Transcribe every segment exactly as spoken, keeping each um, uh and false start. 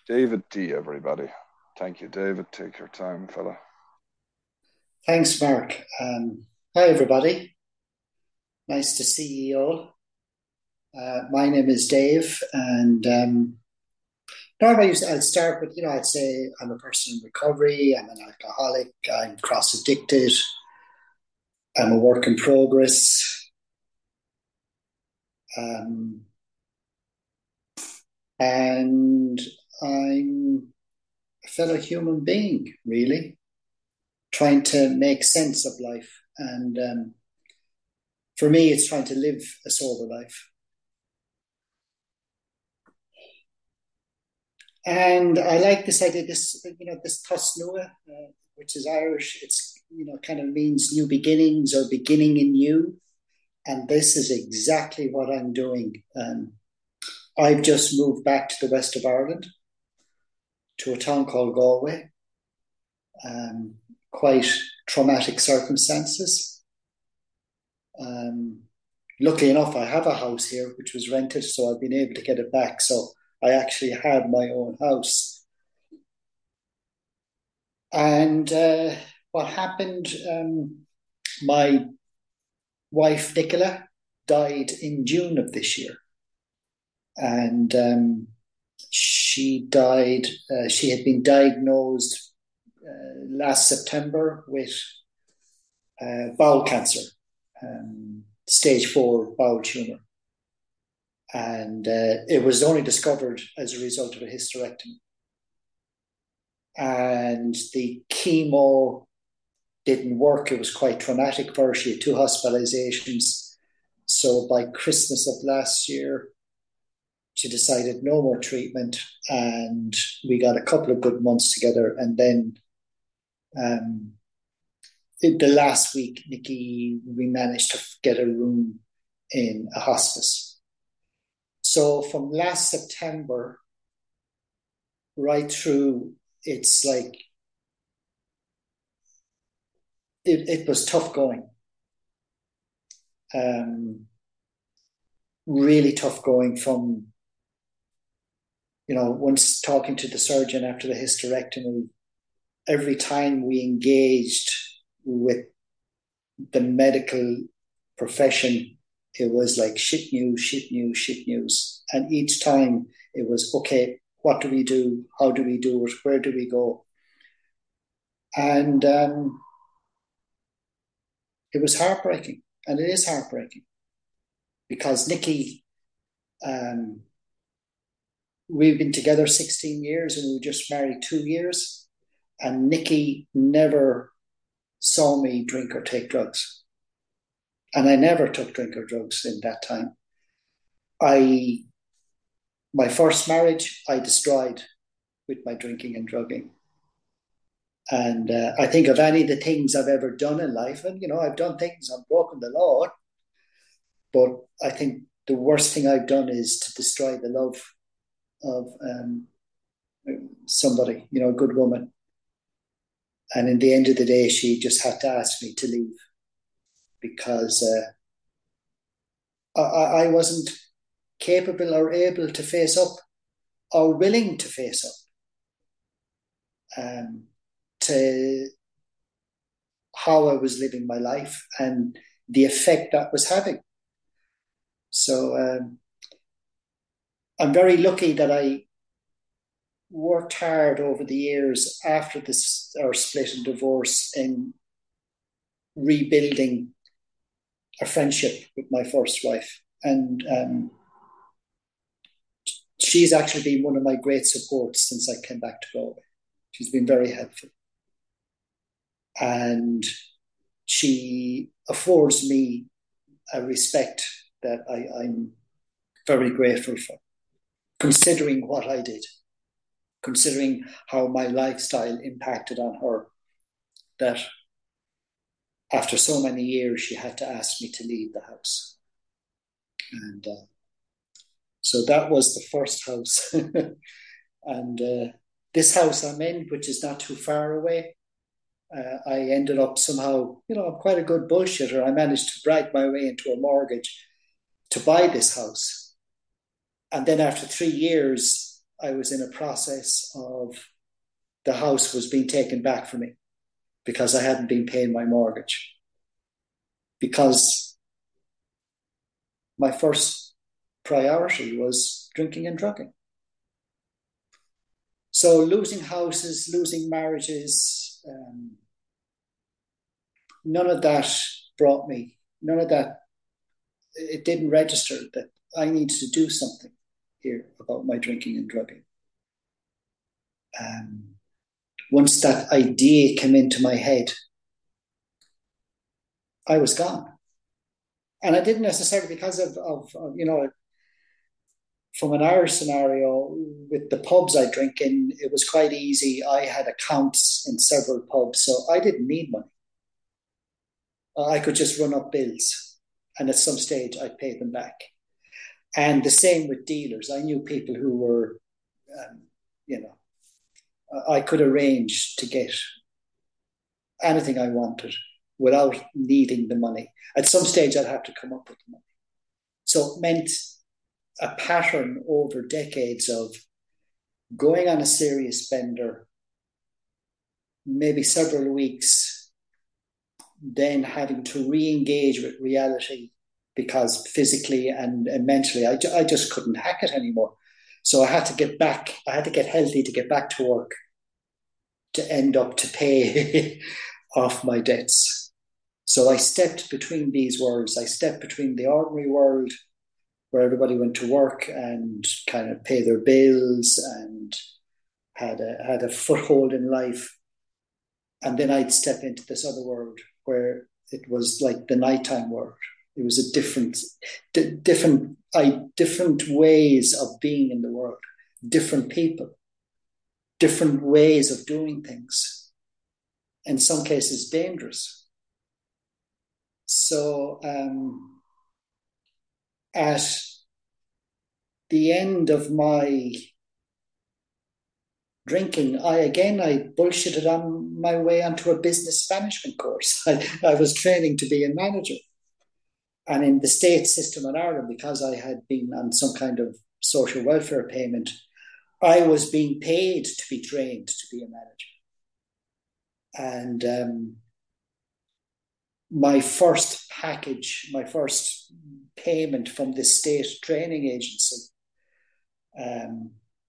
David D, everybody. Thank you, David. Take your time, fella. Thanks, Mark. Um, hi, everybody. Nice to see you all. Uh, my name is Dave, and um, normally I'd start with, you know, I'd say I'm a person in recovery, I'm an alcoholic, I'm cross addicted, I'm a work in progress, um, and I'm a fellow human being, really, trying to make sense of life. And um, for me, it's trying to live a sober life. And I like this idea, this, you know, this Tosnua, uh, which is Irish. It's, you know, kind of means new beginnings or beginning in you. And this is exactly what I'm doing. Um, I've just moved back to the west of Ireland to a town called Galway. Um, quite traumatic circumstances. Um, Luckily enough, I have a house here which was rented, so I've been able to get it back. So I actually had my own house. And uh, what happened? Um, my wife Nicola died in June of this year, and um, she died. Uh, she had been diagnosed uh, last September with uh, bowel cancer, um, stage four bowel tumor, and uh, it was only discovered as a result of a hysterectomy. And the chemo didn't work. It was quite traumatic for her. She had two hospitalizations. So by Christmas of last year, she decided no more treatment, and we got a couple of good months together. And then um, in the last week, Nikki, we managed to get a room in a hospice. So from last September right through, it's like it, it was tough going. Um, really tough going from, you know, once talking to the surgeon after the hysterectomy, every time we engaged with the medical profession, it was like shit news, shit news, shit news. And each time it was, okay, what do we do? How do we do it? Where do we go? And um, it was heartbreaking. And it is heartbreaking because Nikki, um, we've been together sixteen years and we were just married two years. And Nikki never saw me drink or take drugs. And I never took drink or drugs in that time. I My first marriage I destroyed with my drinking and drugging. And uh, I think of any of the things I've ever done in life, and you know, I've done things, I've broken the law, but I think the worst thing I've done is to destroy the love of um, somebody, you know, a good woman. And in the end of the day, she just had to ask me to leave because uh, I, I wasn't capable or able to face up or willing to face up um, to how I was living my life and the effect that was having. So um, I'm very lucky that I worked hard over the years after this our split and divorce in rebuilding a friendship with my first wife, and um, she's actually been one of my great supports since I came back to Galway. She's been very helpful, and she affords me a respect that I, I'm very grateful for, considering what I did, considering how my lifestyle impacted on her, that after so many years, she had to ask me to leave the house. And uh, so that was the first house. and uh, this house I'm in, which is not too far away, uh, I ended up somehow, you know, I'm quite a good bullshitter. I managed to drag my way into a mortgage to buy this house. And then after three years, I was in a process of the house was being taken back from me because I hadn't been paying my mortgage. Because my first priority was drinking and drugging. So losing houses, losing marriages, um, none of that brought me, none of that, it didn't register that I needed to do something here about my drinking and drugging. Um, once that idea came into my head, I was gone. And I didn't necessarily because of, of, of you know, from an Irish scenario, with the pubs I drink in, it was quite easy. I had accounts in several pubs, so I didn't need money. I could just run up bills, and at some stage I'd pay them back. And the same with dealers. I knew people who were, um, you know, I could arrange to get anything I wanted without needing the money. At some stage I'd have to come up with the money. So it meant a pattern over decades of going on a serious bender, maybe several weeks, then having to re-engage with reality because physically and, and mentally, I, I just couldn't hack it anymore. So I had to get back, I had to get healthy to get back to work to end up to pay off my debts. So I stepped between these worlds. I stepped between the ordinary world where everybody went to work and kind of pay their bills and had a, had a foothold in life. And then I'd step into this other world where it was like the nighttime world. It was a different, d- different, I, different ways of being in the world, different people, different ways of doing things, in some cases dangerous. So um, at the end of my drinking, I again, I bullshitted on my way onto a business management course. I, I was training to be a manager. And in the state system in Ireland, because I had been on some kind of social welfare payment, I was being paid to be trained to be a manager. And um, my first package, my first payment from the state training agency, um,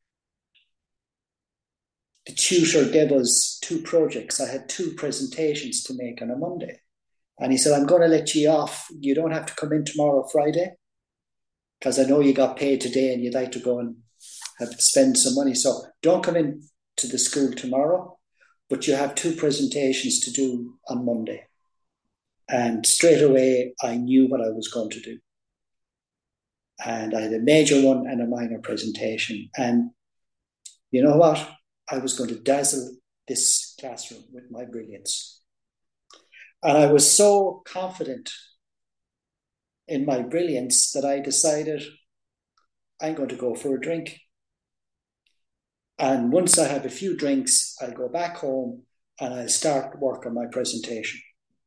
the tutor gave us two projects. I had two presentations to make on a Monday. And he said, I'm going to let you off. You don't have to come in tomorrow, Friday, because I know you got paid today and you'd like to go and have to spend some money. So don't come in to the school tomorrow, but you have two presentations to do on Monday. And straight away, I knew what I was going to do. And I had a major one and a minor presentation. And you know what? I was going to dazzle this classroom with my brilliance. And I was so confident in my brilliance that I decided I'm going to go for a drink. And once I have a few drinks, I go back home and I start work on my presentation.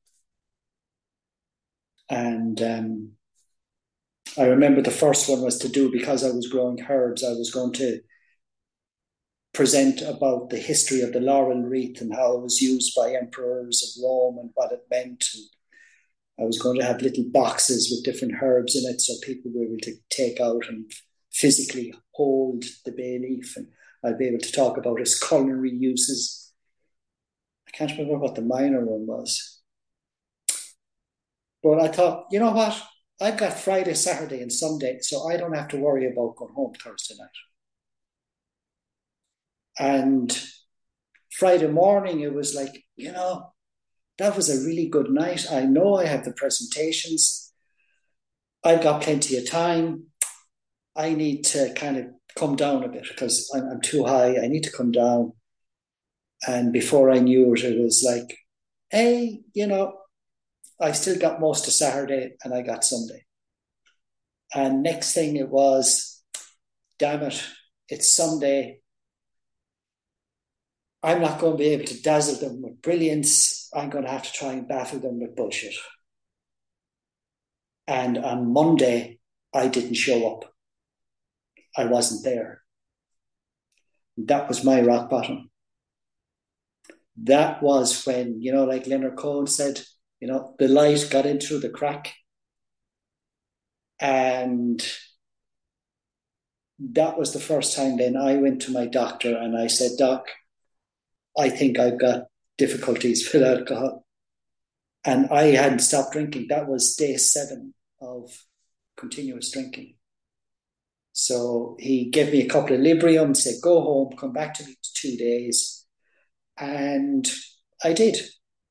And um, I remember the first one was to do, because I was growing herbs, I was going to present about the history of the laurel wreath and how it was used by emperors of Rome and what it meant. And I was going to have little boxes with different herbs in it so people were able to take out and physically hold the bay leaf, and I'd be able to talk about its culinary uses. I can't remember what the minor one was. But I thought, you know what? I've got Friday, Saturday, and Sunday, so I don't have to worry about going home Thursday night. And Friday morning, it was like, you know, that was a really good night. I know I have the presentations. I've got plenty of time. I need to kind of come down a bit because I'm, I'm too high. I need to come down. And before I knew it, it was like, hey, you know, I still got most of Saturday and I got Sunday. And next thing it was, damn it, it's Sunday. I'm not going to be able to dazzle them with brilliance. I'm going to have to try and baffle them with bullshit. And on Monday, I didn't show up. I wasn't there. That was my rock bottom. That was when, you know, like Leonard Cohen said, you know, the light got in through the crack. And that was the first time then I went to my doctor and I said, Doc, I think I've got difficulties with alcohol. And I hadn't stopped drinking. That was day seven of continuous drinking. So he gave me a couple of Librium, said, go home, come back to me in two days. And I did.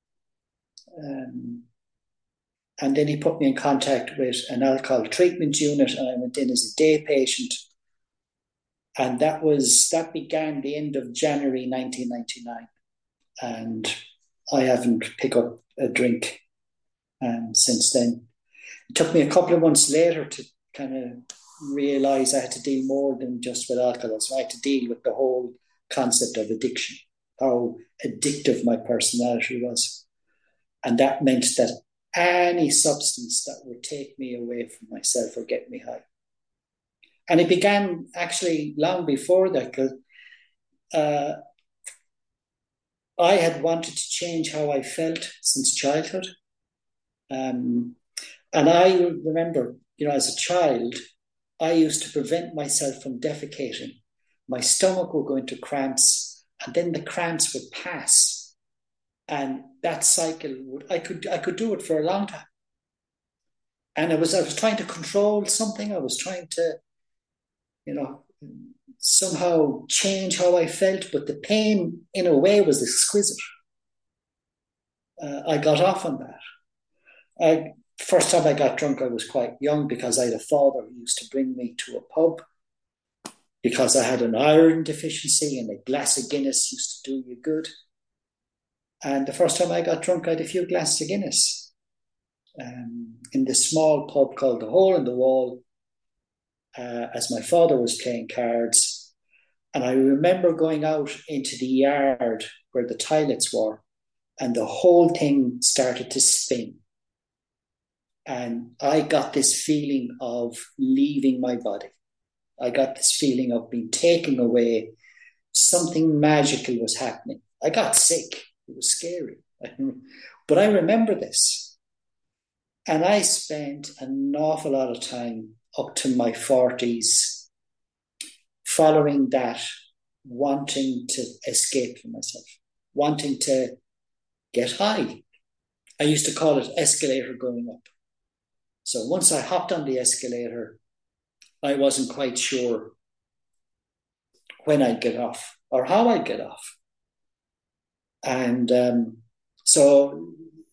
Um, and then he put me in contact with an alcohol treatment unit, and I went in as a day patient. And that was that began the end of January nineteen ninety-nine. And I haven't picked up a drink um, since then. It took me a couple of months later to kind of realize I had to deal more than just with alcohol. So I had to deal with the whole concept of addiction, how addictive my personality was. And that meant that any substance that would take me away from myself or get me high. And it began actually long before that, because uh, I had wanted to change how I felt since childhood. Um, and I remember, you know, as a child, I used to prevent myself from defecating. My stomach would go into cramps, and then the cramps would pass. And that cycle would, I could, I could do it for a long time. And I was, I was trying to control something. I was trying to, you know, somehow change how I felt, but the pain, in a way, was exquisite. Uh, I got off on that. I, first time I got drunk, I was quite young because I had a father who used to bring me to a pub because I had an iron deficiency, and a glass of Guinness used to do you good. And the first time I got drunk, I had a few glasses of Guinness um, in this small pub called the Hole in the Wall, uh, as my father was playing cards. And I remember going out into the yard where the toilets were, and the whole thing started to spin. And I got this feeling of leaving my body. I got this feeling of being taken away. Something magical was happening. I got sick. It was scary. But I remember this. And I spent an awful lot of time up to my forties following that, wanting to escape from myself, wanting to get high. I used to call it escalator going up. So once I hopped on the escalator, I wasn't quite sure when I'd get off or how I'd get off. And um, so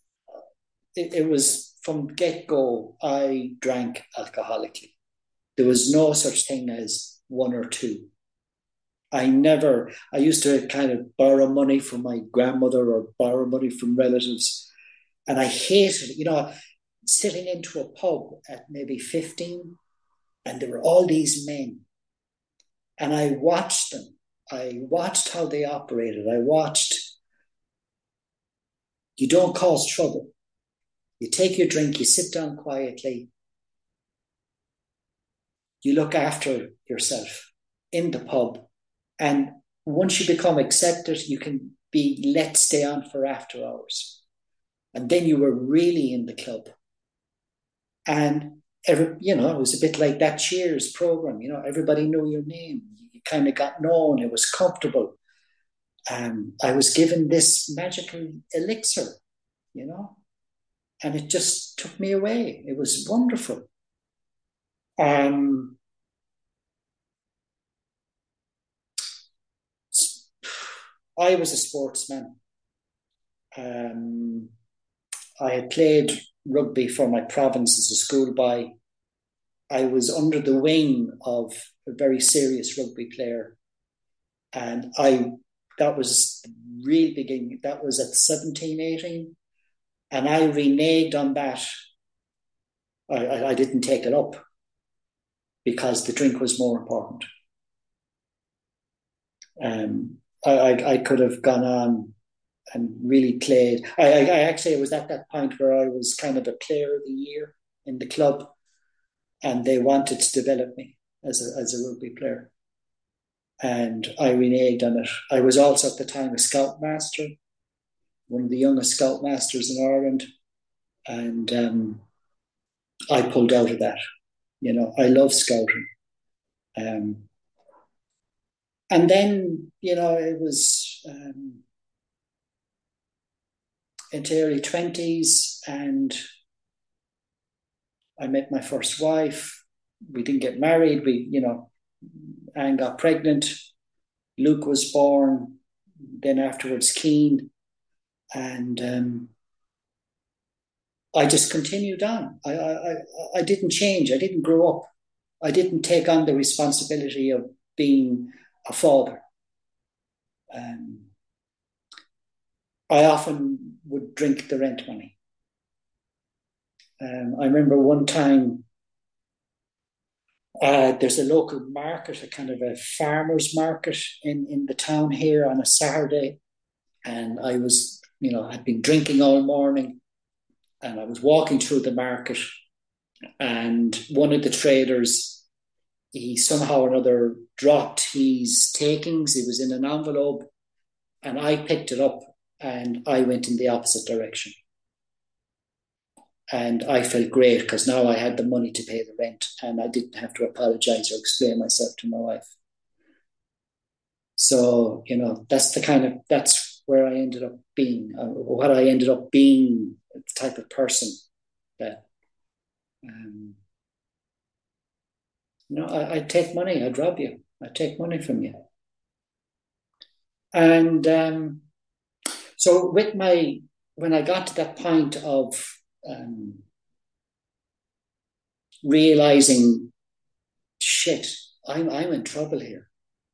it, it was from get-go, I drank alcoholically. There was no such thing as one or two. I never, I used to kind of borrow money from my grandmother or borrow money from relatives. And I hated it, you know, sitting into a pub at maybe fifteen, and there were all these men. And I watched them. I watched how they operated. I watched, you don't cause trouble. You take your drink, you sit down quietly. You look after yourself in the pub. And once you become accepted, you can be let stay on for after hours. And then you were really in the club. And every, you know, it was a bit like that Cheers program. You know, everybody knew your name. You kind of got known. It was comfortable. Um, I was given this magical elixir, you know, and it just took me away. It was wonderful. Um, I was a sportsman. Um, I had played rugby for my province as a schoolboy. I was under the wing of a very serious rugby player. And I, that was the real beginning. That was at seventeen, eighteen. And I reneged on that. I, I, I didn't take it up because the drink was more important. Um, I, I, I could have gone on and really played. I, I, I actually, it was at that point where I was kind of a player of the year in the club, and they wanted to develop me as a, as a rugby player. and I reneged on it. I was also at the time a scoutmaster, one of the youngest scoutmasters in Ireland, and um, I pulled out of that. You know, I love scouting. Um, and then, you know, it was um, into early twenties, and I met my first wife. We didn't get married. We, you know, Anne got pregnant. Luke was born. Then afterwards, Keane. And um, I just continued on. I, I, I didn't change. I didn't grow up. I didn't take on the responsibility of being a father. Um, I often would drink the rent money. Um, I remember one time uh, there's a local market, a kind of a farmer's market in, in the town here on a Saturday. And I was, you know, I'd been drinking all morning, and I was walking through the market, and one of the traders, he somehow or another dropped his takings. It was in an envelope, and I picked it up and I went in the opposite direction. And I felt great because now I had the money to pay the rent and I didn't have to apologize or explain myself to my wife. So, you know, that's the kind of, that's where I ended up being, uh, what I ended up being, the type of person that, um, you know, I, I'd take money, I'd rob you, I'd take money from you. And um, so with my, when I got to that point of um, realizing, shit, I'm, I'm in trouble here.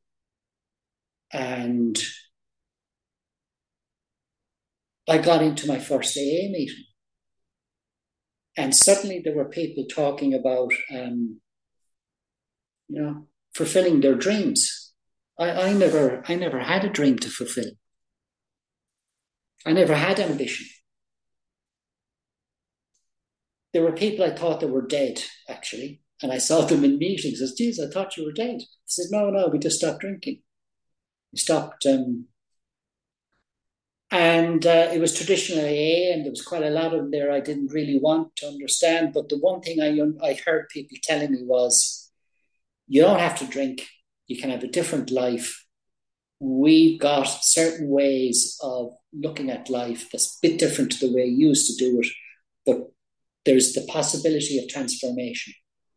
And I got into my first A A meeting. And suddenly there were people talking about, um, you know, fulfilling their dreams. I, I never, I never had a dream to fulfill. I never had ambition. There were people I thought that were dead, actually. And I saw them in meetings. I said, geez, I thought you were dead. I said, no, no, we just stopped drinking. We stopped. Um, and uh, it was traditional A A, and there was quite a lot of them there I didn't really want to understand. But the one thing I, I heard people telling me was, you don't have to drink. You can have a different life. We've got certain ways of looking at life that's a bit different to the way you used to do it. But there's the possibility of transformation.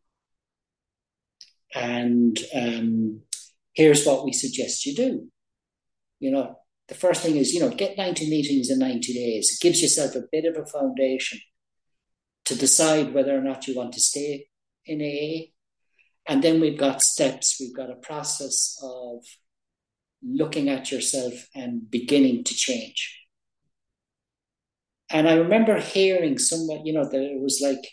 And um, here's what we suggest you do. You know, the first thing is, you know, get ninety meetings in ninety days. It gives yourself a bit of a foundation to decide whether or not you want to stay in A A. And then we've got steps. We've got a process of looking at yourself and beginning to change. And I remember hearing someone, you know, that it was like,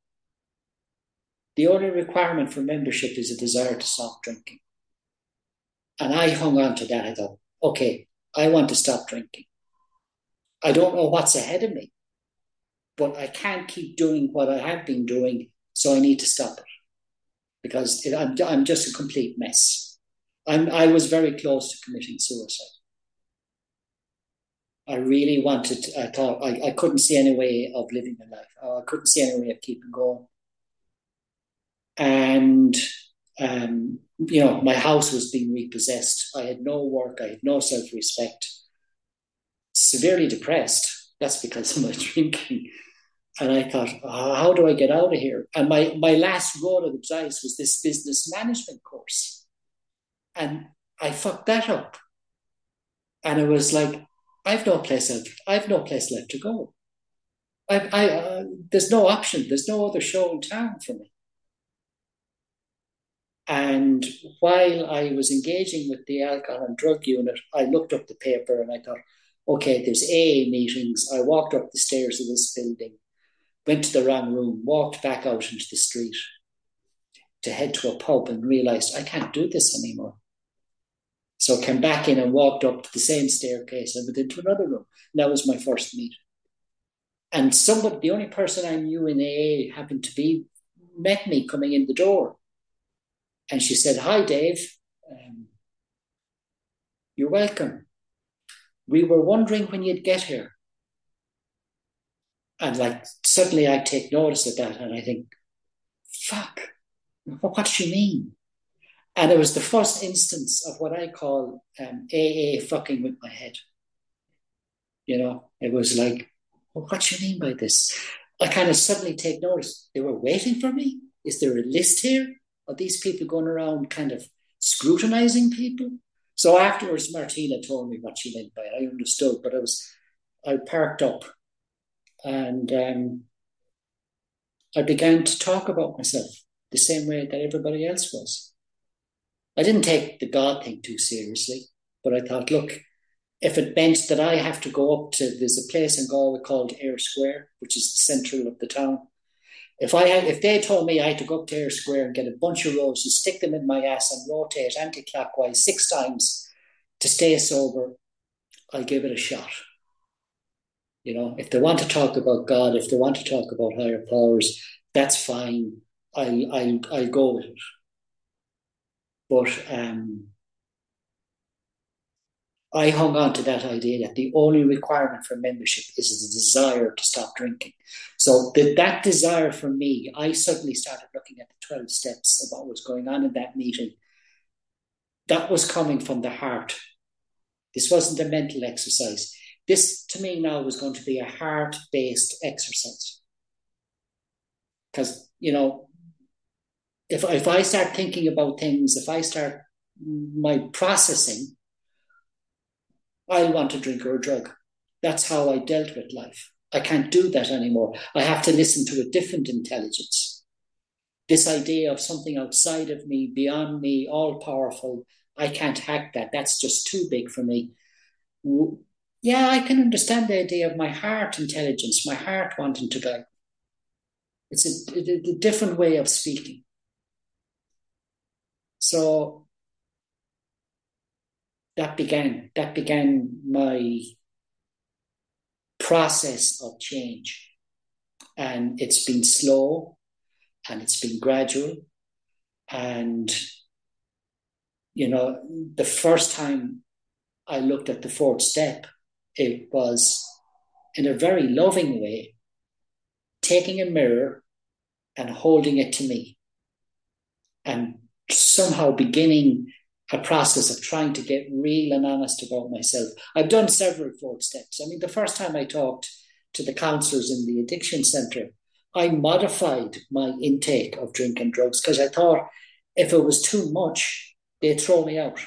the only requirement for membership is a desire to stop drinking. And I hung on to that. I thought, okay, I want to stop drinking. I don't know what's ahead of me, but I can't keep doing what I have been doing, so I need to stop it because it, I'm, I'm just a complete mess. I'm, I was very close to committing suicide. I really wanted, I thought, I, I couldn't see any way of living a life. I couldn't see any way of keeping going. And, um, you know, my house was being repossessed. I had no work. I had no self-respect. Severely depressed. That's because of my drinking. And I thought, oh, how do I get out of here? And my, my last roll of the dice was this business management course. And I fucked that up. And it was like, I've no place left. I've no place left to go. I, I, uh, there's no option. There's no other show in town for me. And while I was engaging with the alcohol and drug unit, I looked up the paper and I thought, okay, there's A A meetings. I walked up the stairs of this building, went to the wrong room, walked back out into the street to head to a pub and realized I can't do this anymore. So I came back in and walked up to the same staircase and went into another room. And that was my first meeting. And somebody, the only person I knew in A A happened to be, met me coming in the door. And she said, hi, Dave. Um, You're welcome. We were wondering when you'd get here. And like suddenly I take notice of that and I think, fuck, what does she mean? And it was the first instance of what I call um, A A fucking with my head. You know, it was like, well, what do you mean by this? I kind of suddenly take notice. They were waiting for me. Is there a list here of these people going around kind of scrutinizing people? So afterwards, Martina told me what she meant by it. I understood, but I was, I parked up and um, I began to talk about myself the same way that everybody else was. I didn't take the God thing too seriously, but I thought, look, if it meant that I have to go up to, there's a place in Galway called Ayr Square, which is the central of the town. If I had, if they told me I had to go up to Ayr Square and get a bunch of roses, stick them in my ass and rotate anti-clockwise six times to stay sober, I'll give it a shot. You know, if they want to talk about God, if they want to talk about higher powers, that's fine. I'll, I'll, I'll go with it. But um, I hung on to that idea that the only requirement for membership is the desire to stop drinking. So the, that desire for me, I suddenly started looking at the twelve steps of what was going on in that meeting. That was coming from the heart. This wasn't a mental exercise. This, to me now, was going to be a heart-based exercise. Because, you know, if, if I start thinking about things, if I start my processing, I'll want a drink or a drug. That's how I dealt with life. I can't do that anymore. I have to listen to a different intelligence. This idea of something outside of me, beyond me, all powerful, I can't hack that. That's just too big for me. Yeah, I can understand the idea of my heart intelligence, my heart wanting to guide. It's a, a, a different way of speaking. So that began, that began my process of change. And it's been slow and it's been gradual. And, you know, the first time I looked at the fourth step, it was in a very loving way, taking a mirror and holding it to me and somehow beginning a process of trying to get real and honest about myself. I've done several fourth steps. I mean, the first time I talked to the counselors in the addiction centre, I modified my intake of drink and drugs because I thought if it was too much, they'd throw me out.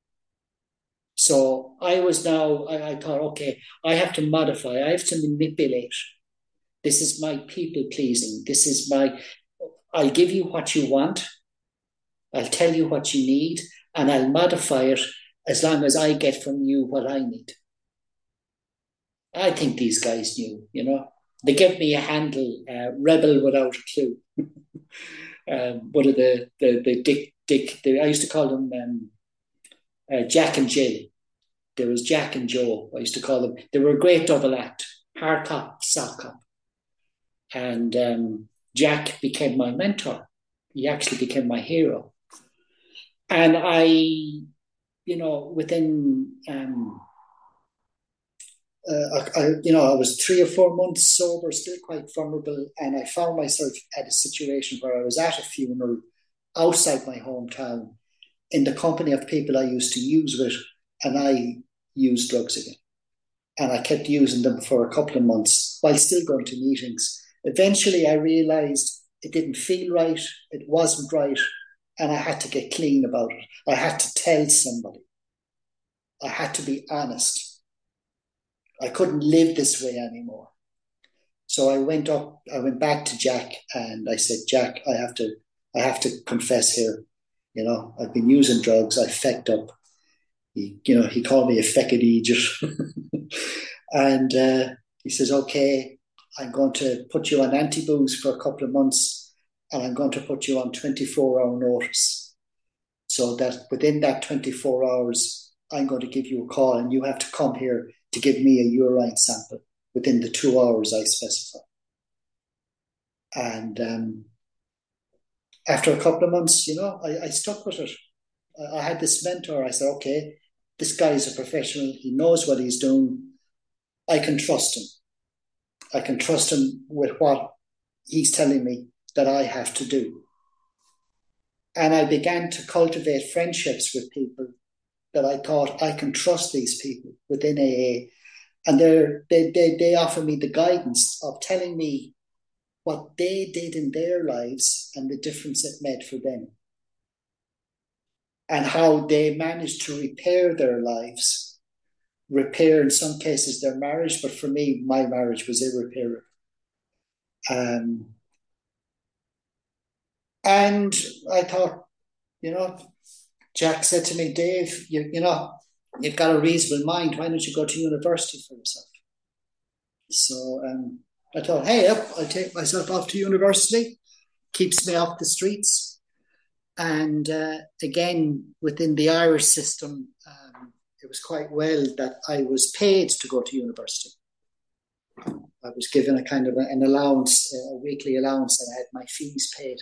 So I was now, I, I thought, okay, I have to modify, I have to manipulate. This is my people pleasing. This is my, I'll give you what you want. I'll tell you what you need, and I'll modify it as long as I get from you what I need. I think these guys knew, you know. They gave me a handle, uh, rebel without a clue. um, one of the, the, the Dick, Dick, the, I used to call them um, uh, Jack and Jill. There was Jack and Joe, I used to call them. They were a great double act, hard cop, soft cop. And um, Jack became my mentor. He actually became my hero. And I, you know, within, um, uh, I, I, you know, I was three or four months sober, still quite vulnerable. And I found myself at a situation where I was at a funeral outside my hometown in the company of people I used to use with, and I used drugs again. And I kept using them for a couple of months while still going to meetings. Eventually, I realized it didn't feel right. It wasn't right. And I had to get clean about it. I had to tell somebody. I had to be honest. I couldn't live this way anymore. So I went up, I went back to Jack and I said, Jack, I have to, I have to confess here. You know, I've been using drugs. I fecked up. He, you know, he called me a fecked idiot. and uh, he says, okay, I'm going to put you on anti-booze for a couple of months. And I'm going to put you on twenty-four hour notice so that within that twenty-four hours, I'm going to give you a call and you have to come here to give me a urine sample within the two hours I specify. And um, after a couple of months, you know, I, I stuck with it. I, I had this mentor. I said, okay, this guy is a professional. He knows what he's doing. I can trust him. I can trust him with what he's telling me that I have to do. And I began to cultivate friendships with people that I thought I can trust these people within A A. And they they they offer me the guidance of telling me what they did in their lives and the difference it made for them. And how they managed to repair their lives, repair in some cases their marriage, but for me, my marriage was irreparable. Um, and I thought, you know, Jack said to me, Dave, you, you know, you've got a reasonable mind. Why don't you go to university for yourself? So um, I thought, hey, up, I'll take myself off to university. Keeps me off the streets. And uh, again, within the Irish system, um, it was quite well that I was paid to go to university. I was given a kind of a, an allowance, a weekly allowance, and I had my fees paid.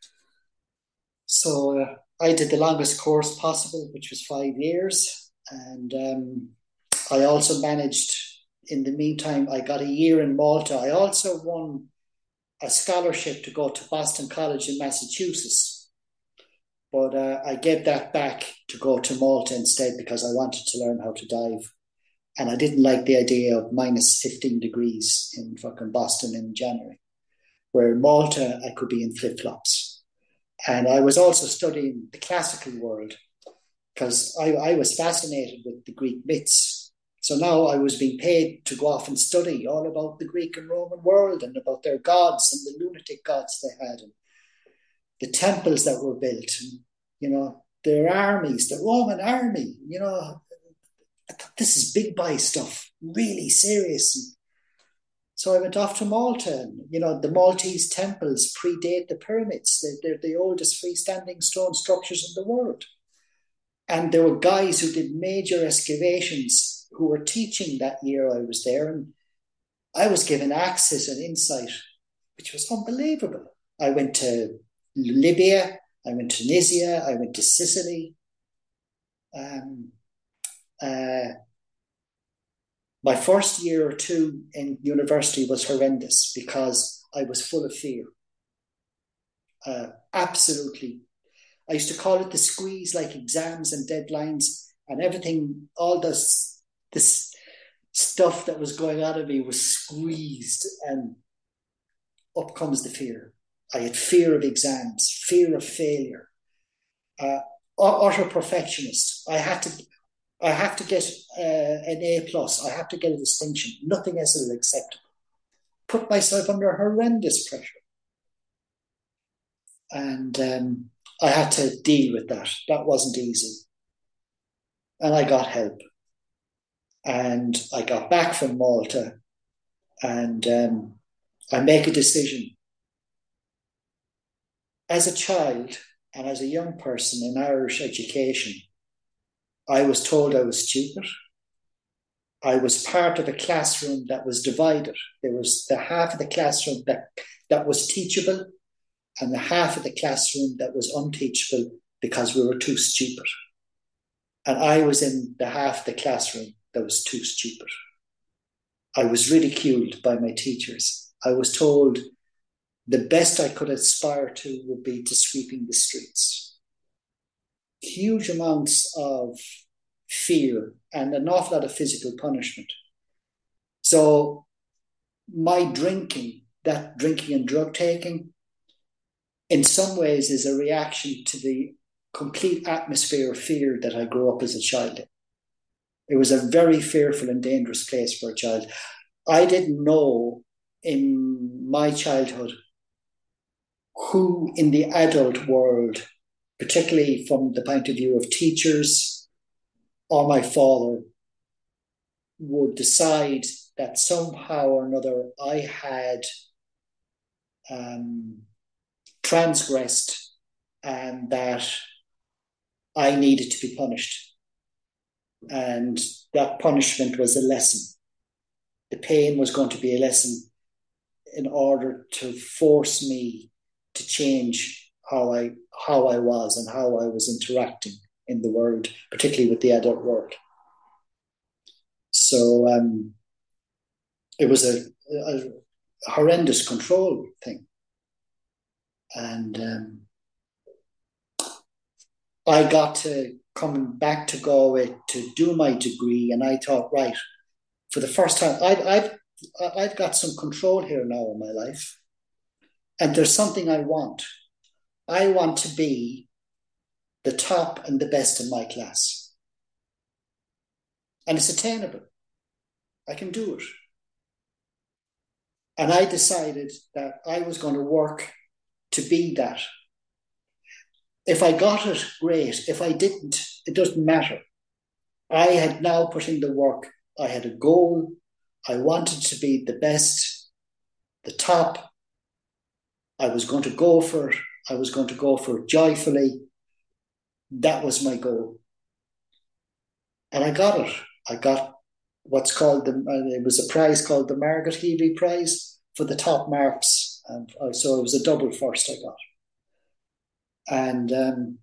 So uh, I did the longest course possible, which was five years. And um, I also managed, in the meantime, I got a year in Malta. I also won a scholarship to go to Boston College in Massachusetts. But uh, I gave that back to go to Malta instead because I wanted to learn how to dive. And I didn't like the idea of minus fifteen degrees in fucking Boston in January. Where in Malta, I could be in flip-flops. And I was also studying the classical world because I, I was fascinated with the Greek myths. So now I was being paid to go off and study all about the Greek and Roman world and about their gods and the lunatic gods they had and the temples that were built, and, you know, their armies, the Roman army, you know. I thought, this is big boy stuff, really serious. So I went off to Malta, and, you know, the Maltese temples predate the pyramids. They're, they're the oldest freestanding stone structures in the world. And there were guys who did major excavations who were teaching that year I was there. And I was given access and insight, which was unbelievable. I went to Libya, I went to Tunisia, I went to Sicily. Um, uh, my first year or two in university was horrendous because I was full of fear. Uh, absolutely. I used to call it the squeeze, like exams and deadlines and everything, all this, this stuff that was going on in me was squeezed, and up comes the fear. I had fear of exams, fear of failure, uh, utter perfectionist. I had to, I have to get uh, an A plus. I have to get a distinction. Nothing else is acceptable. Put myself under horrendous pressure, and um, I had to deal with that. That wasn't easy, and I got help. And I got back from Malta, and um, I make a decision. As a child and as a young person in Irish education, I was told I was stupid. I was part of a classroom that was divided. There was the half of the classroom that, that was teachable and the half of the classroom that was unteachable because we were too stupid. And I was in the half of the classroom that was too stupid. I was ridiculed by my teachers. I was told the best I could aspire to would be to sweeping the streets. Huge amounts of fear and an awful lot of physical punishment. So my drinking, that drinking and drug taking, in some ways is a reaction to the complete atmosphere of fear that I grew up as a child in. It was a very fearful and dangerous place for a child. I didn't know in my childhood who in the adult world, particularly from the point of view of teachers or my father, would decide that somehow or another I had um, transgressed and that I needed to be punished. And that punishment was a lesson. The pain was going to be a lesson in order to force me to change how I how I was and how I was interacting in the world, particularly with the adult world. So um, it was a, a horrendous control thing. And um, I got to coming back to Galway to do my degree, and I thought, right, for the first time, I've I've I've got some control here now in my life, and there's something I want. I want to be the top and the best in my class, and it's attainable. I can do it. And I decided that I was going to work to be that. If I got it, great. If I didn't, it doesn't matter. I had now put in the work. I had a goal. I wanted to be the best, the top. I was going to go for it. I was going to go for it joyfully. That was my goal. And I got it. I got what's called, the, uh, it was a prize called the Margaret Healy Prize for the top marks. And so it was a double first I got. And um,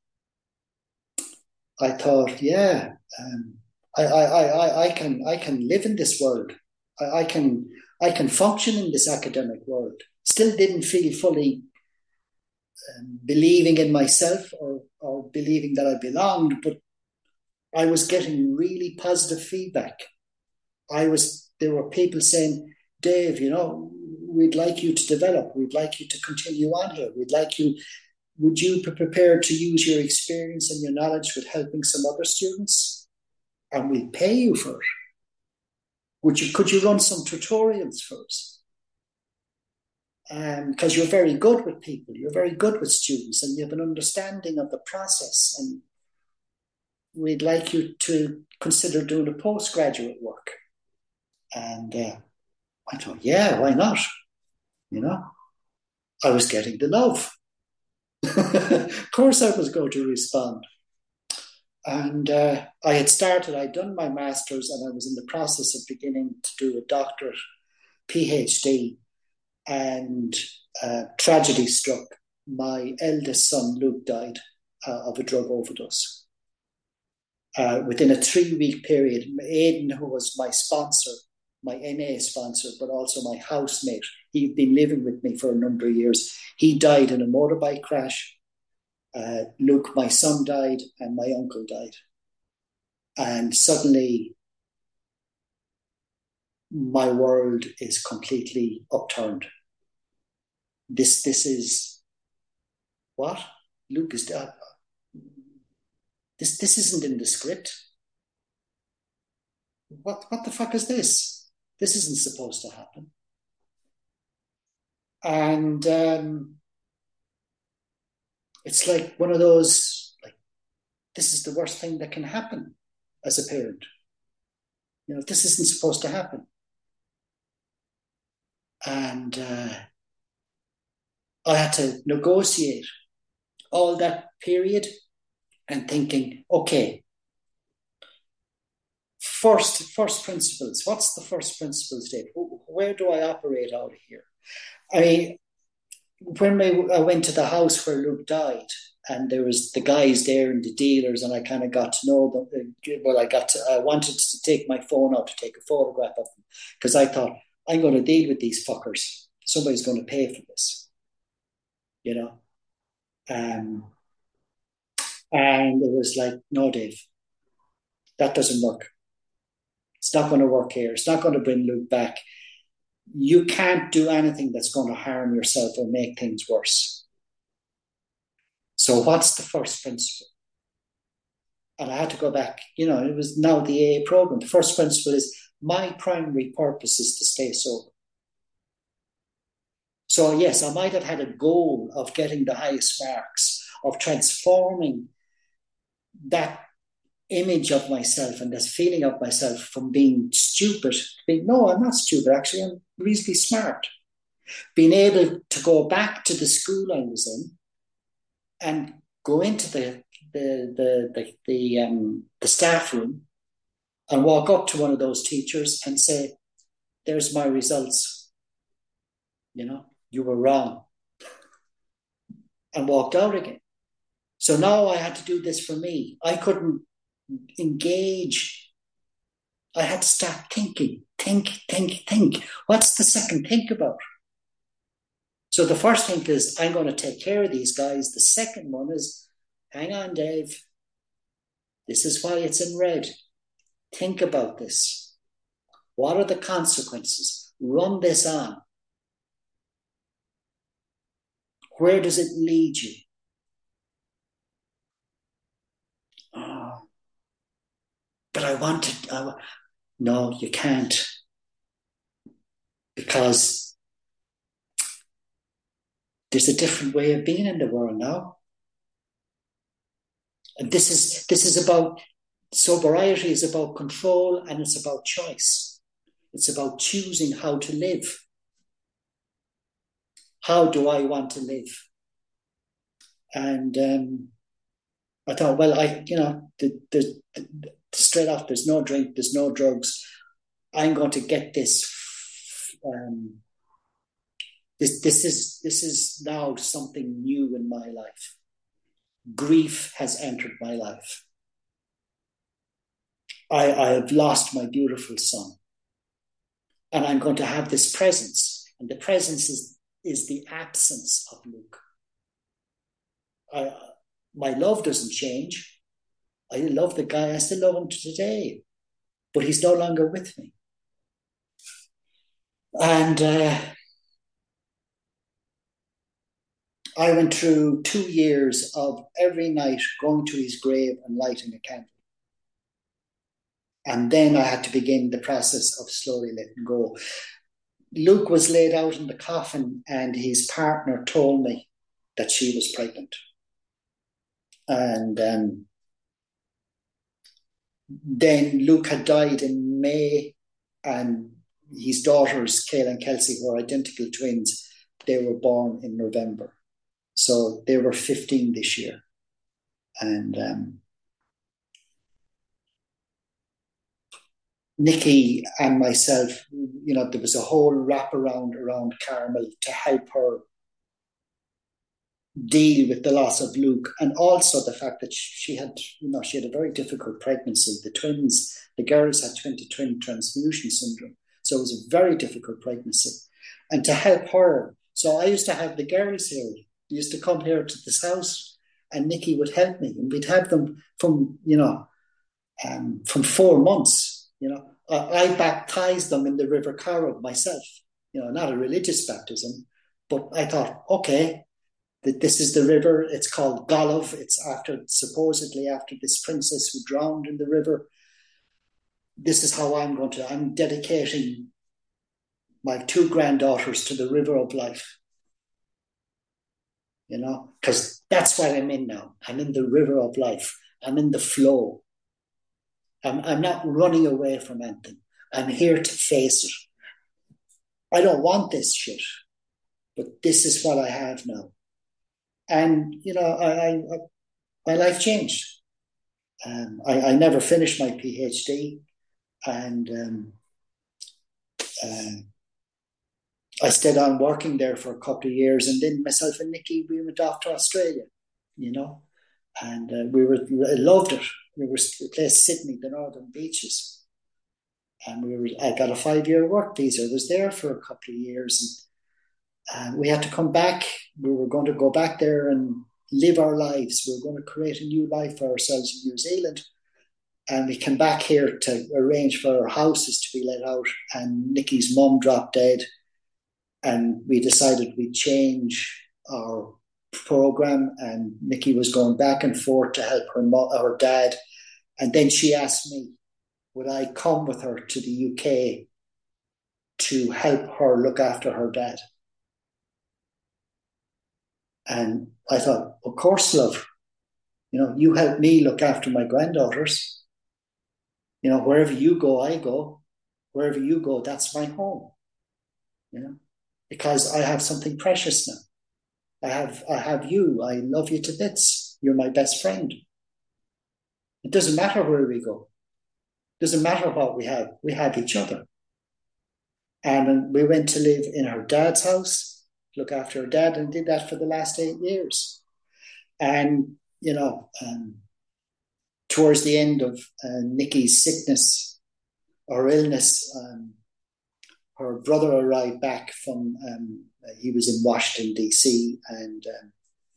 I thought, yeah, um, I, I, I, I can I can live in this world. I, I can I can function in this academic world. Still didn't feel fully um, believing in myself or, or believing that I belonged, but I was getting really positive feedback. I was there were people saying, Dave, you know, we'd like you to develop. We'd like you to continue on here. We'd like you. Would you be prepared to use your experience and your knowledge with helping some other students? And we'll pay you for it. Would you, could you run some tutorials for us? Because um, you're very good with people, you're very good with students, and you have an understanding of the process. And we'd like you to consider doing a postgraduate work. And uh, I thought, yeah, why not? You know, I was getting the love. Of course I was going to respond. And uh, I had started, I'd done my master's, and I was in the process of beginning to do a doctorate, PhD, and uh, tragedy struck. My eldest son, Luke, died uh, of a drug overdose. Uh, within a three-week period, Aidan, who was my sponsor, my M A sponsor, but also my housemate, he'd been living with me for a number of years. He died in a motorbike crash. Uh, Luke, my son, died, and my uncle died. And suddenly, my world is completely upturned. This, this is what? Luke is dead. This, this isn't in the script. What, what the fuck is this? This isn't supposed to happen. And um, it's like one of those, like, this is the worst thing that can happen as a parent. You know, this isn't supposed to happen. And uh, I had to negotiate all that period and thinking, okay, first, first principles. What's the first principles, Dave? Where do I operate out of here? I mean, when I went to the house where Luke died, and there was the guys there and the dealers, and I kind of got to know them. Well, I got to, I wanted to take my phone out to take a photograph of them, because I thought, I'm going to deal with these fuckers. Somebody's going to pay for this, you know. Um, and it was like, no, Dave, that doesn't work. It's not going to work here. It's not going to bring Luke back. You can't do anything that's going to harm yourself or make things worse. So what's the first principle? And I had to go back, you know, it was now the A A program. The first principle is my primary purpose is to stay sober. So yes, I might have had a goal of getting the highest marks, of transforming that image of myself and this feeling of myself from being stupid, being, no, I'm not stupid, actually, I'm reasonably smart. Being able to go back to the school I was in and go into the the the the, the, um, the staff room and walk up to one of those teachers and say, there's my results. You know, you were wrong. And walked out again. So now I had to do this for me. I couldn't engage I had to start thinking, think, think, think. What's the second think about? So the first thing is, I'm going to take care of these guys. The second one is, hang on, Dave. This is why it's in red. Think about this. What are the consequences? Run this on. Where does it lead you? Oh, but I want to. Uh, no, you can't. Because there's a different way of being in the world now. And this is this is about sobriety is about control, and it's about choice. It's about choosing how to live. How do I want to live? And um, I thought, well, I, you know, the, the, the, straight off, there's no drink, there's no drugs. I'm going to get this. Um, this, this is this is now something new in my life. Grief has entered my life. I, I have lost my beautiful son, and I'm going to have this presence, and the presence is is the absence of Luke. I, my love doesn't change. I love the guy. I still love him today, but he's no longer with me. And uh, I went through two years of every night going to his grave and lighting a candle. And then I had to begin the process of slowly letting go. Luke was laid out in the coffin, and his partner told me that she was pregnant. And um, then Luke had died in May, and his daughters, Kayla and Kelsey, were identical twins. They were born in November. So they were fifteen this year. And um, Nikki and myself, you know, there was a whole wraparound around Carmel to help her deal with the loss of Luke, and also the fact that she had, you know, she had a very difficult pregnancy. The twins, the girls had twin-to-twin transfusion syndrome. So it was a very difficult pregnancy. And to help her, so I used to have the girls here. They used to come here to this house, and Nikki would help me, and we'd have them from, you know, um, from four months, you know. I, I baptized them in the River Carroll myself, you know, not a religious baptism, but I thought, okay, that this is the river. It's called Golov. It's after, supposedly after this princess who drowned in the river. This is how I'm going to, I'm dedicating my two granddaughters to the river of life. You know, because that's what I'm in now. I'm in the river of life. I'm in the flow. I'm, I'm not running away from anything. I'm here to face it. I don't want this shit, but this is what I have now. And, you know, I, I, my life changed. Um, I, I never finished my PhD, and um, uh, I stayed on working there for a couple of years, and then myself and Nikki, we went off to Australia, you know, and uh, we were I loved it. We were the place Sydney, the Northern Beaches, and we were. I got a five-year work visa. I was there for a couple of years, and, and we had to come back. We were going to go back there and live our lives. We were going to create a new life for ourselves in New Zealand. And we came back here to arrange for our houses to be let out. And Nikki's mum dropped dead. And we decided we'd change our program. And Nikki was going back and forth to help her, mo- her dad. And then she asked me, would I come with her to the U K to help her look after her dad? And I thought, of course, love. You know, you help me look after my granddaughters. You know, wherever you go, I go. Wherever you go, that's my home. You know, because I have something precious now. I have, I have you. I love you to bits. You're my best friend. It doesn't matter where we go. It doesn't matter what we have. We have each other. And we went to live in her dad's house, look after her dad, and did that for the last eight years. And, you know, um, towards the end of uh, Nikki's sickness, her illness, um, her brother arrived back from, um, he was in Washington, D C, and um,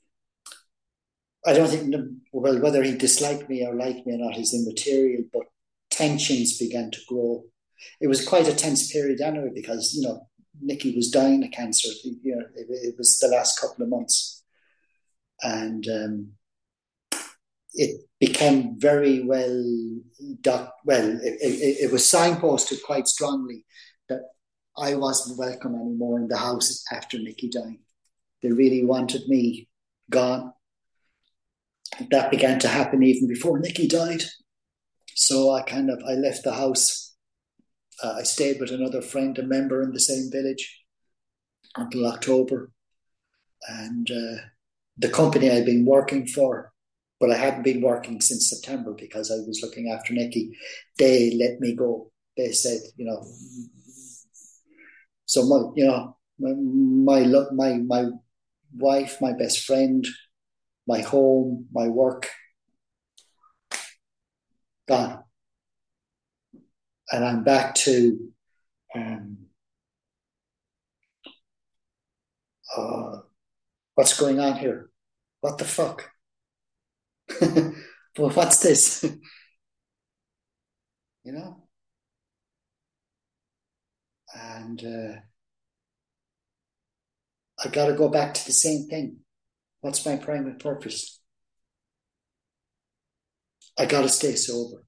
I don't think, well, whether he disliked me or liked me or not is immaterial, but tensions began to grow. It was quite a tense period anyway, because, you know, Nicky was dying of cancer. You know, it, it was the last couple of months. And um, it became very well, doc, well, it, it, it was signposted quite strongly that I wasn't welcome anymore in the house after Nicky dying. They really wanted me gone. That began to happen even before Nicky died. So I kind of, I left the house. Uh, I stayed with another friend, a member in the same village, until October. And uh, the company I'd been working for, but I hadn't been working since September because I was looking after Nicky, they let me go. They said, you know, so my, you know, my, my, my wife, my best friend, my home, my work, gone. And I'm back to um, uh, what's going on here? What the fuck? Well, what's this? You know? And uh, I got to go back to the same thing. What's my primary purpose? I got to stay sober.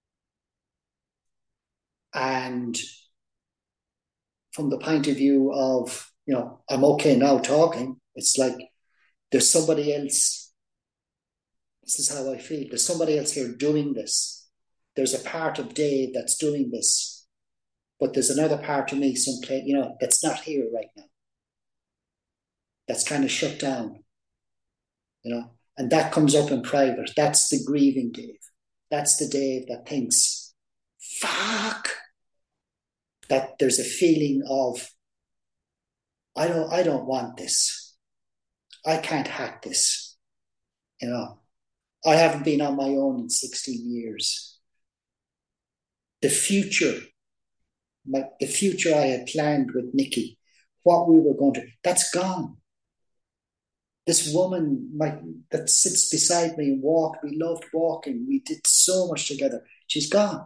And from the point of view of, you know, I'm okay now talking, it's like there's somebody else. This is how I feel. There's somebody else here doing this. There's a part of Dave that's doing this. But there's another part of me, someplace, you know, that's not here right now. That's kind of shut down, you know, and that comes up in private. That's the grieving Dave. That's the Dave that thinks, fuck, that there's a feeling of, I don't, I don't want this. I can't hack this. You know, I haven't been on my own in sixteen years. The future, my, the future I had planned with Nicky, what we were going to, that's gone. This woman my, that sits beside me and walked, we loved walking, we did so much together, she's gone.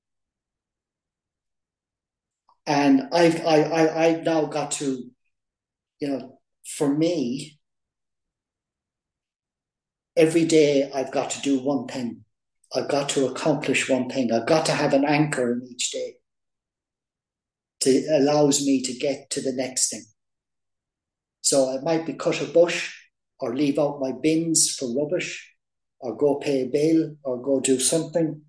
And I've, I, I, I've now got to, you know, for me, every day I've got to do one thing. I've got to accomplish one thing. I've got to have an anchor in each day that allows me to get to the next thing. So it might be cut a bush or leave out my bins for rubbish or go pay a bill or go do something.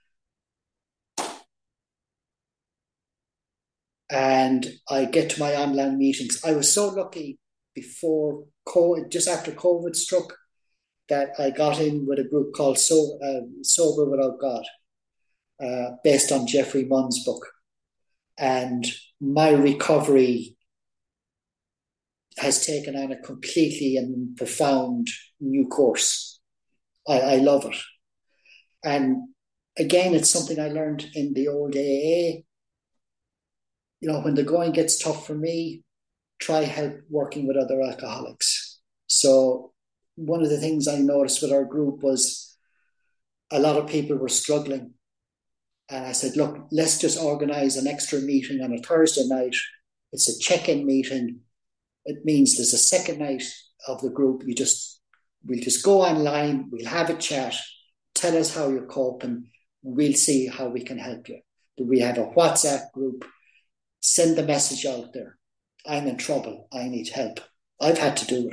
And I get to my online meetings. I was so lucky before COVID, just after COVID struck, that I got in with a group called so, uh, Sober Without God, uh, based on Jeffrey Munn's book. And my recovery has taken on a completely and profound new course. I, I love it. And again, it's something I learned in the old A A. You know, when the going gets tough for me, try help working with other alcoholics. So one of the things I noticed with our group was a lot of people were struggling. And I said, look, let's just organize an extra meeting on a Thursday night. It's a check-in meeting. It means there's a second night of the group. You just, we'll just go online, we'll have a chat, tell us how you're coping, we'll see how we can help you. We have a WhatsApp group, send the message out there. I'm in trouble, I need help. I've had to do it.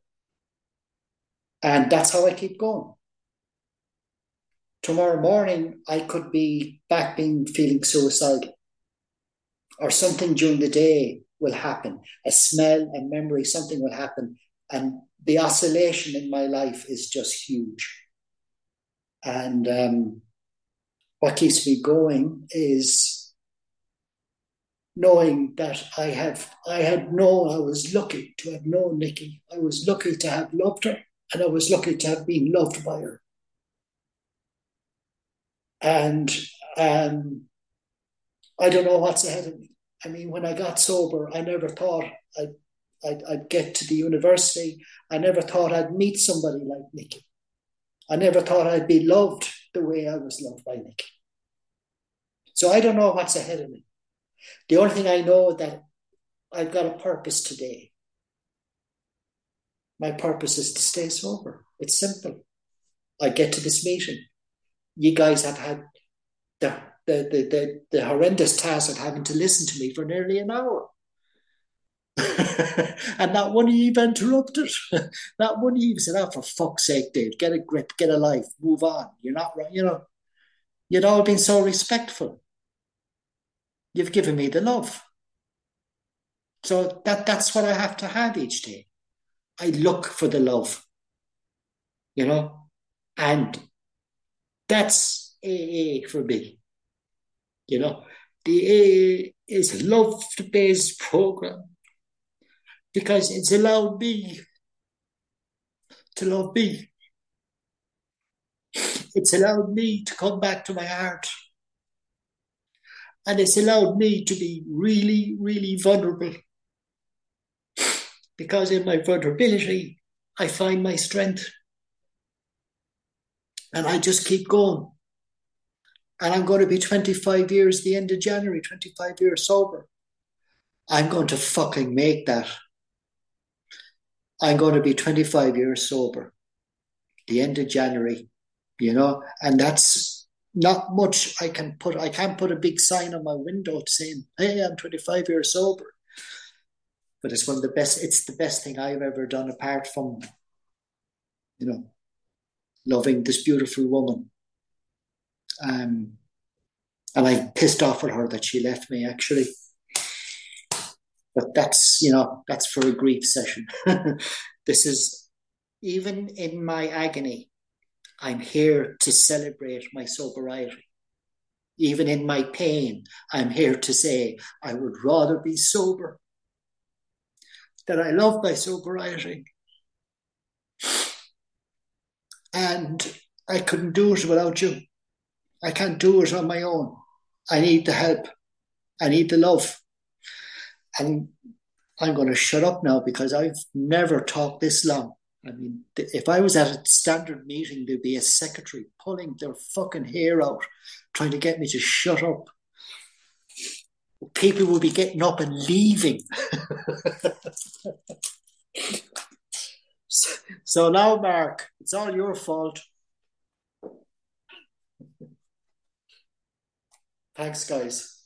And that's how I keep going. Tomorrow morning, I could be back being feeling suicidal, or something during the day will happen. A smell, a memory, something will happen. And the oscillation in my life is just huge. And um, what keeps me going is knowing that I have, I had known, I was lucky to have known Nicky. I was lucky to have loved her, and I was lucky to have been loved by her. And um, I don't know what's ahead of me. I mean, when I got sober, I never thought I'd, I'd, I'd get to the university. I never thought I'd meet somebody like Nicky. I never thought I'd be loved the way I was loved by Nicky. So I don't know what's ahead of me. The only thing I know is that I've got a purpose today. My purpose is to stay sober. It's simple. I get to this meeting. You guys have had the the the the, the horrendous task of having to listen to me for nearly an hour. And not one of you interrupted. Not one of you said, "Oh, for fuck's sake, Dave, get a grip, get a life, move on. You're not right." You know, you'd all been so respectful. You've given me the love. So that that's what I have to have each day. I look for the love, you know, and that's A A for me. You know, the A A is a love-based program because it's allowed me to love me. It's allowed me to come back to my heart. And it's allowed me to be really, really vulnerable. Because in my vulnerability, I find my strength. And I just keep going. And I'm going to be twenty-five years, the end of January, twenty-five years sober. I'm going to fucking make that. I'm going to be twenty-five years sober, the end of January, you know, and that's not much I can put. I can't put a big sign on my window saying, "Hey, I'm twenty-five years sober." But it's one of the best, it's the best thing I've ever done apart from, you know, loving this beautiful woman. Um, and I pissed off at her that she left me, actually. But that's, you know, that's for a grief session. This is, even in my agony, I'm here to celebrate my sobriety. Even in my pain, I'm here to say I would rather be sober, that I love my sobriety. And I couldn't do it without you. I can't do it on my own. I need the help. I need the love. And I'm going to shut up now because I've never talked this long. I mean, if I was at a standard meeting, there'd be a secretary pulling their fucking hair out, trying to get me to shut up. People would be getting up and leaving. so, so now, Mark, it's all your fault. Thanks, guys.